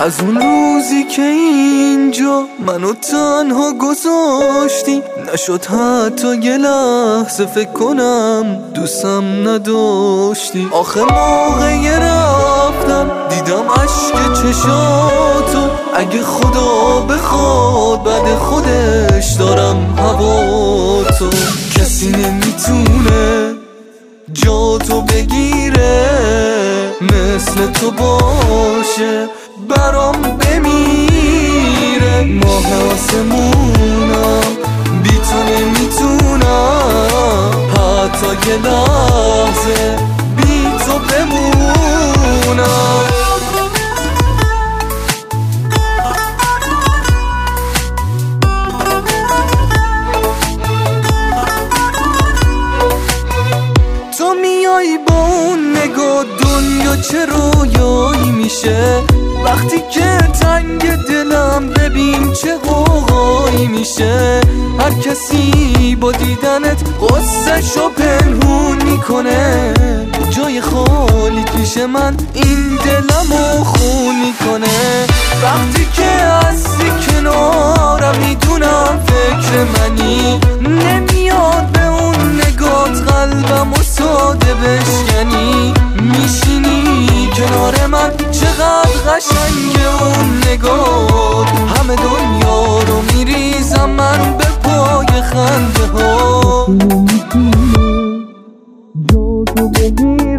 از اون روزی که اینجا منو تنها گذاشتی، نشد حتی یه لحظه فکر کنم دوستم نداشتی. آخه موقع رفتن دیدم عشق چشاتو، اگه خدا بخواد بعد خودش دارم هوا تو. کسی نمیتونه جاتو بگیره، مثل تو باشه برام بمیره. ماه آسمونم بی تو نمیتونم، حتی یه لحظه بی تو بمونم. تو میای با اون نگاه دنیا چه رویایی میشه، وقتی که تنگ دلم ببین چه غوغایی میشه. هر کسی با دیدنت غصه‌شو پنهون میکنه، جای خالی پیش من این دلمو خون میکنه. وقتی که هستی کنارم میدونم فکر منی، نمیاد به اون نگات قلبمو ساده بشکنی. میشینی کنار من چقدر قشنگه اون نگات، همه دنیا رو میریزم من به پای خنده ها.